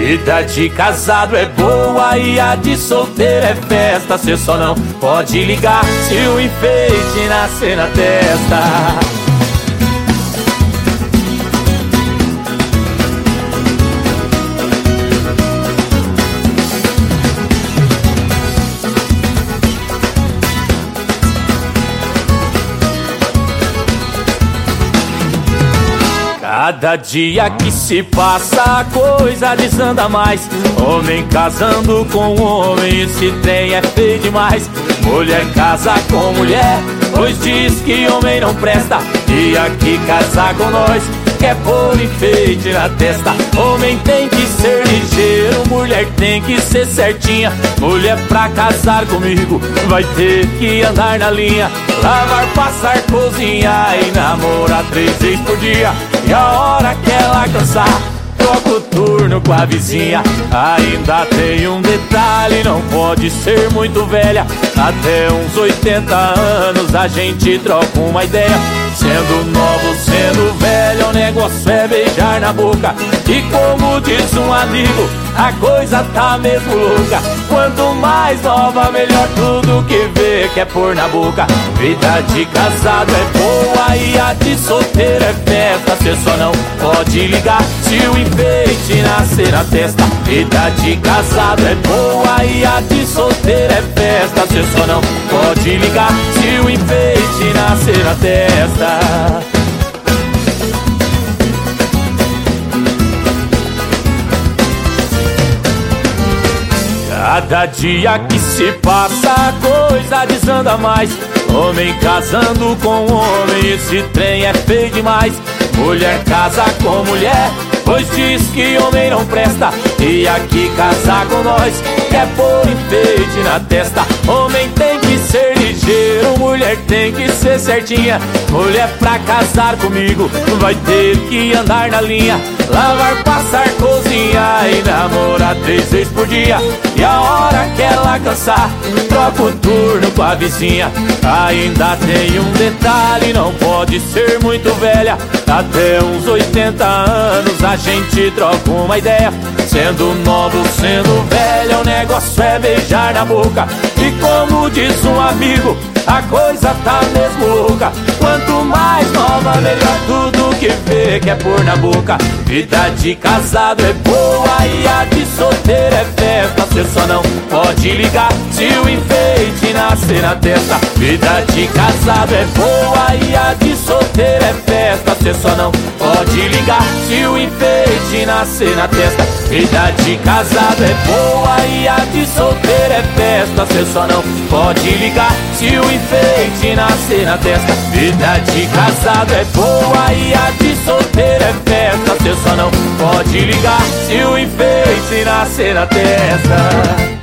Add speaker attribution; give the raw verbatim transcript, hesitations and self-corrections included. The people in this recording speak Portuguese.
Speaker 1: Vida de casado é boa e a de solteiro é festa. Cê só não pode ligar se o enfeite nascer na testa. Cada dia que se passa a coisa desanda mais. Homem casando com homem, esse trem é feio demais. Mulher casa com mulher, pois diz que homem não presta. E aqui casar com nós quer pôr enfeite na testa. Homem tem que ser ligeiro, mulher tem que ser certinha. Mulher pra casar comigo vai ter que andar na linha. Lavar, passar, cozinhar e namorar três vezes por dia. E a hora que ela cansar, troca o turno com a vizinha. Ainda tem um detalhe, não pode ser muito velha. Até uns oitenta anos a gente troca uma ideia. Sendo novo, sendo velho, o negócio é beijar na boca. E como diz um amigo, a coisa tá mesmo louca. Quanto mais nova, melhor, tudo que vê quer pôr na boca. Vida de casado é boa e a de solteiro é festa. Cê só não pode ligar se o enfeite nascer na testa. Vida de casado é boa e a de solteiro é festa. Cê só não pode ligar se o enfeite nascer na testa. Cada dia que se passa a coisa desanda mais. Homem casando com homem, esse trem é feio demais. Mulher casa com mulher, pois diz que homem não presta. E aqui casar com nós quer pôr enfeite na testa. Homem tem que ser ligeiro, mulher tem que ser certinha. Mulher pra casar comigo vai ter que andar na linha. Lavar, passar, cozinhar e namorar três vezes por dia. E a hora que ela cansar, troca o turno com a vizinha. Ainda tem um detalhe, não pode ser muito velha. Até uns oitenta anos a gente troca uma ideia. Sendo novo, sendo velho, o negócio é beijar na boca. E como diz um amigo, a coisa tá mesmo louca. Quanto mais nova, melhor, tudo que vê quer pôr na boca. Vida de casado é boa e a de solteiro é festa. Cê só não pode ligar se o enfeite nascer na testa. Vida de casado é boa e a de solteiro é festa. Cê só não pode ligar se o enfeite nascer na testa. Vida de casado é boa e a de solteiro é festa. Cê só não pode ligar se o enfeite nascer na testa. Vida de casado é boa e a de solteiro é festa. Cê só não pode ligar se o enfeite nascer na testa.